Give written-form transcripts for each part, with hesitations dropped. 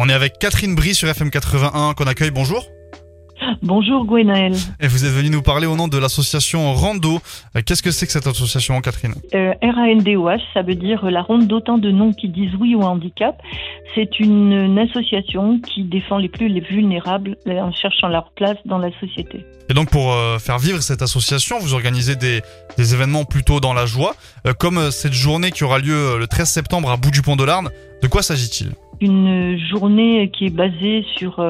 On est avec Catherine Brie sur FM 81 qu'on accueille, bonjour. Bonjour Gwenaël. Et vous êtes venue nous parler au nom de l'association Rando. Qu'est-ce que c'est que cette association, Catherine ? RANDOH, ça veut dire la ronde d'autant de noms qui disent oui au handicap. C'est une association qui défend les plus vulnérables en cherchant leur place dans la société. Et donc pour faire vivre cette association, vous organisez des événements plutôt dans la joie, comme cette journée qui aura lieu le 13 septembre à Bout-du-Pont-de-Larn. De quoi s'agit-il ? Une journée qui est basée sur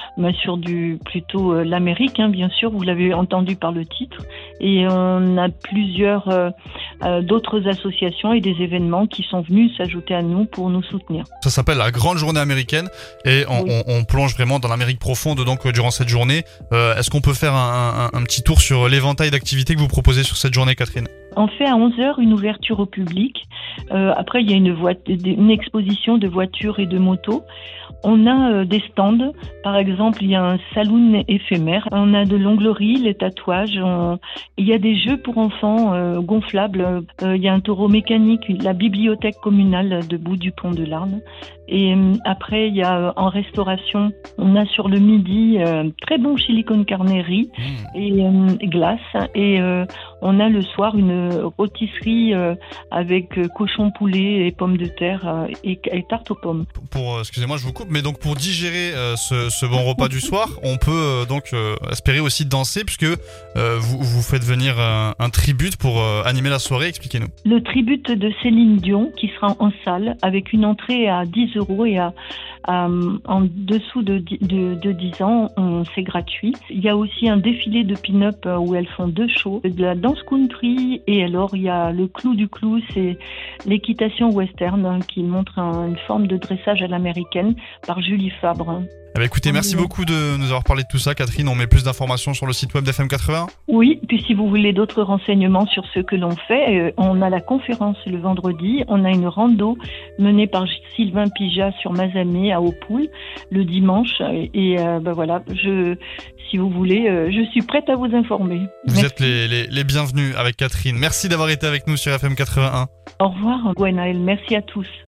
plutôt l'Amérique, bien sûr, vous l'avez entendu par le titre. Et on a plusieurs d'autres associations et des événements qui sont venus s'ajouter à nous pour nous soutenir. Ça s'appelle la Grande Journée Américaine et on plonge vraiment dans l'Amérique profonde donc durant cette journée. Est-ce qu'on peut faire un petit tour sur l'éventail d'activités que vous proposez sur cette journée, Catherine ? On fait à 11h une ouverture au public. Après, il y a une exposition de voitures et de motos. On a des stands. Par exemple, il y a un saloon éphémère. On a de l'onglerie, les tatouages. Il y a des jeux pour enfants gonflables. Il y a un taureau mécanique, la bibliothèque communale de Bout-du-Pont-de-Larn. Et après, il y a en restauration, on a sur le midi très bon chili con carne riz et glace. Et on a le soir une rôtisserie avec cochon poulet et pommes de terre et tarte aux pommes. Excusez-moi, je vous coupe, mais donc pour digérer ce bon repas du soir, on peut donc espérer aussi danser puisque vous faites venir un tribute pour animer la soirée. Expliquez-nous. Le tribute de Céline Dion qui sera en salle avec une entrée à 10 € et en dessous de 10 ans, c'est gratuit. Il y a aussi un défilé de pin-up où elles font 2 shows, de la danse country et alors il y a le clou du clou, c'est l'équitation western qui montre une forme de dressage à l'américaine par Julie Fabre. Écoutez, merci beaucoup de nous avoir parlé de tout ça, Catherine. On met plus d'informations sur le site web d'FM 80. Oui, puis si vous voulez d'autres renseignements sur ce que l'on fait, on a la conférence le vendredi, on a une rando menée par Sylvain Pijat sur Mazamet à Aupoul le dimanche. Et voilà, si vous voulez, je suis prête à vous informer. Vous êtes les bienvenus avec Catherine. Merci d'avoir été avec nous sur FM 81. Au revoir Gwenaël, merci à tous.